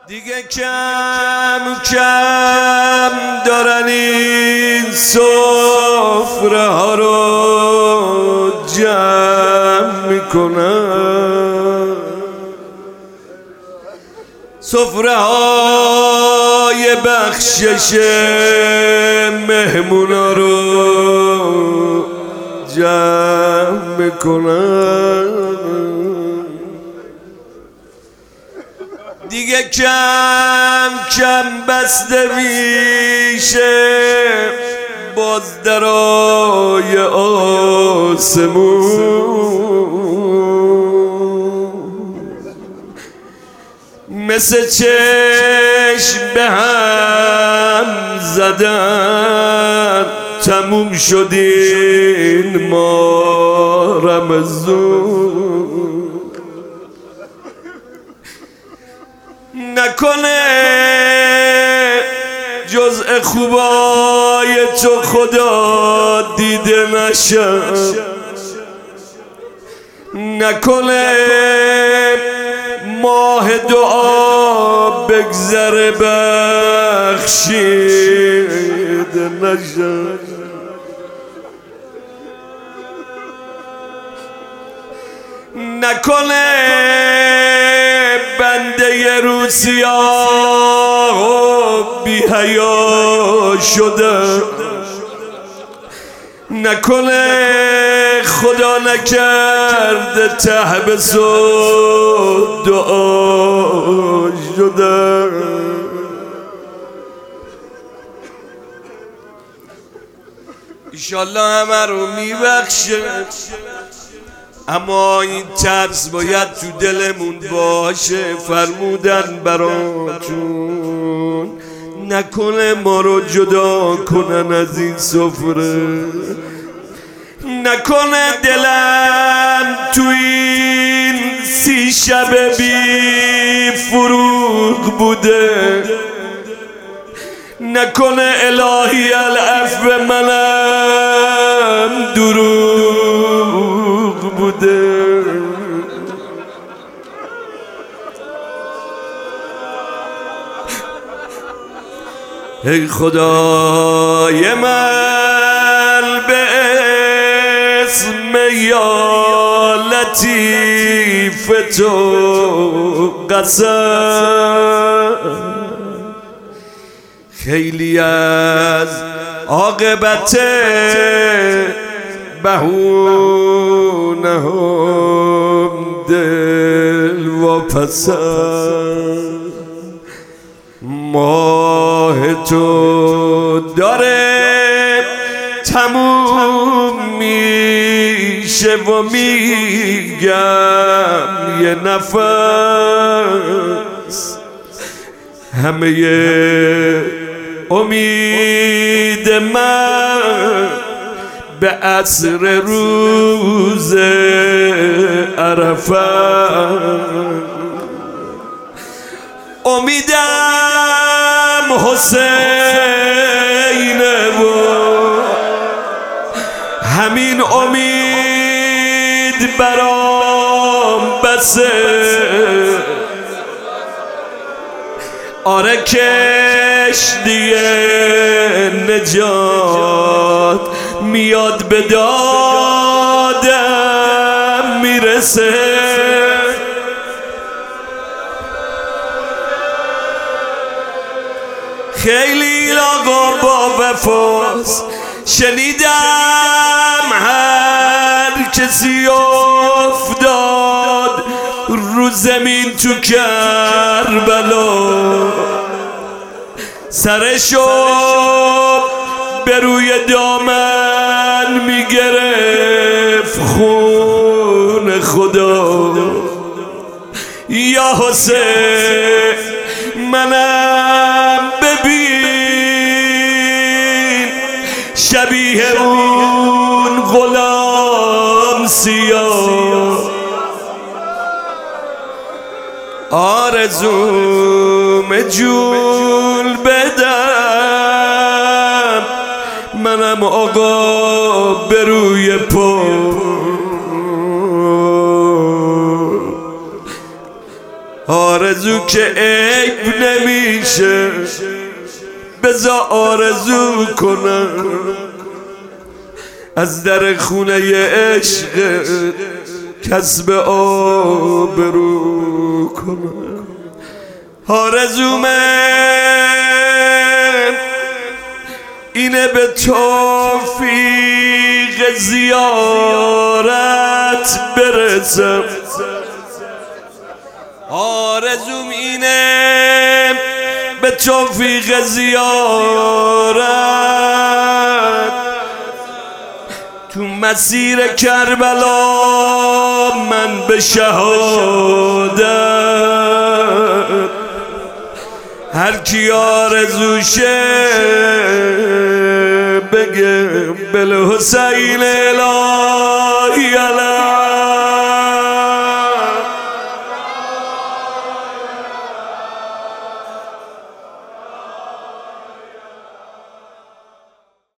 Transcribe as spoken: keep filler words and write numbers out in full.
دیگه کم کم دارن این سفره ها رو جمع میکنن، سفره های بخشش مهمونا رو جمع میکنن. دیگه کم کم بسته میشه باز درای آسمون، مثل چشم به هم زدن تموم شد این ماه رمضون. نکنه جزء خوبای تو خدا دیده نشم، نکنه ماه دعا بگذره بخشیده نشم. نکنه بنده ی روسیاه بی حیا شده، نکنه خدا نکرده تحبس و دعا شده. ایشالله همه رو میبخشه، اما این ترس باید تو دلمون باشه. فرمودن براتون نکنه ما رو جدا کنن از این سفره، نکنه دلم تو این سی شب بی فروغ بوده، نکنه الهی العفو منم دروغ بوده. ای خدای من به اسم یا لطیف تو قسم، خیلی از عاقبت بهونه هم دل واپسم. ماه تو داره تموم میشه و میگم یه نفس همه امید من به عصر روز عرفه. امیدم حسینه و همین امید برام بسه. آره کشتی نجات میاد به دادم میرسه. خیلی لاغا با وفاست، شنیدم هر کسی افتاد رو زمین تو کربلا، سرشو به روی دامن میگرفت خون خدا. یا حسین منم ببین شبیه اون غلام سیاه، آرزوم جول بدم منم آقا به روی پا. آرزو که عیب نمیشه بذار آرزو کنم از در خونه عشق کسب آبرو کنم. آرزو من اینه به توفیق زیارت برسم. آرزوم اینه به توفیق زیارت تو مسیر کربلا من به شهادت. هر کی آرزوشه بگه بالحسین الهی علیه